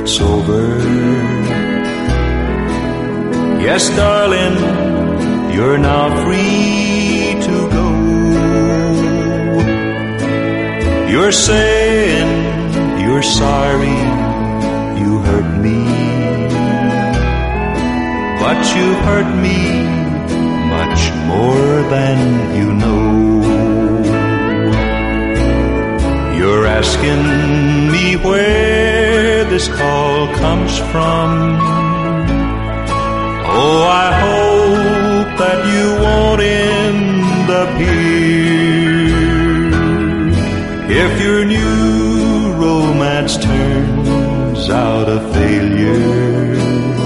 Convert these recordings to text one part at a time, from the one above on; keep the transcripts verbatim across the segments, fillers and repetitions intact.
it's over. Yes, darling, you're now free to go. You're saying you're sorry you hurt me, but you hurt me much more than you know. You're asking me where this call comes from. Oh, I hope that you won't end up here. If your new romance turns out a failure,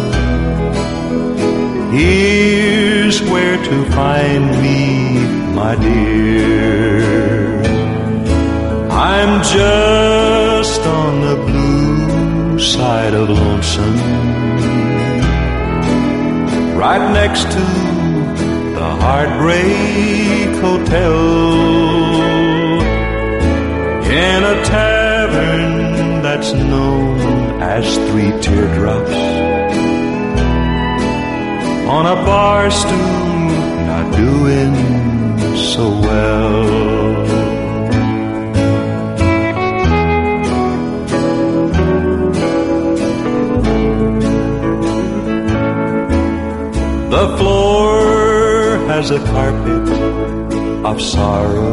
here's where to find me, my dear. I'm just on the blue side of lonesome, right next to the Heartbreak Hotel, in a tavern that's known as Three Teardrops, on a bar stool not doing so well. The floor has a carpet of sorrow,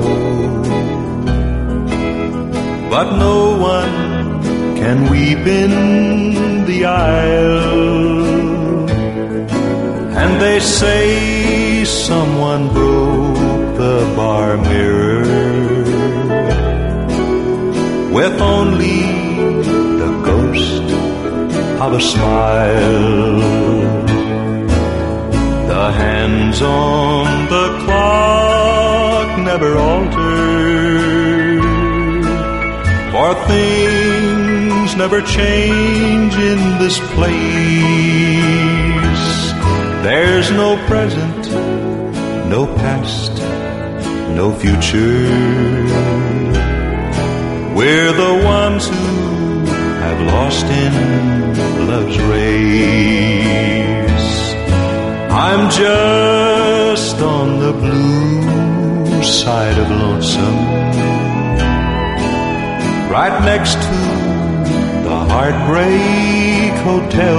but no one can weep in the aisle. And they say someone broke the bar mirror with only the ghost of a smile. The hands on the clock never alter, for things never change in this place. There's no present, no past, no future. We're the ones who have lost in love's race. I'm just on the blue side of lonesome, right next to the Heartbreak Hotel,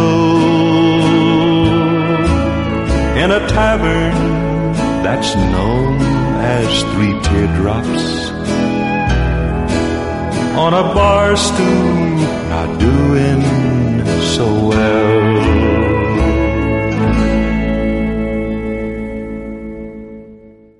in a tavern that's known as Three Teardrops, on a bar stool not doing so well.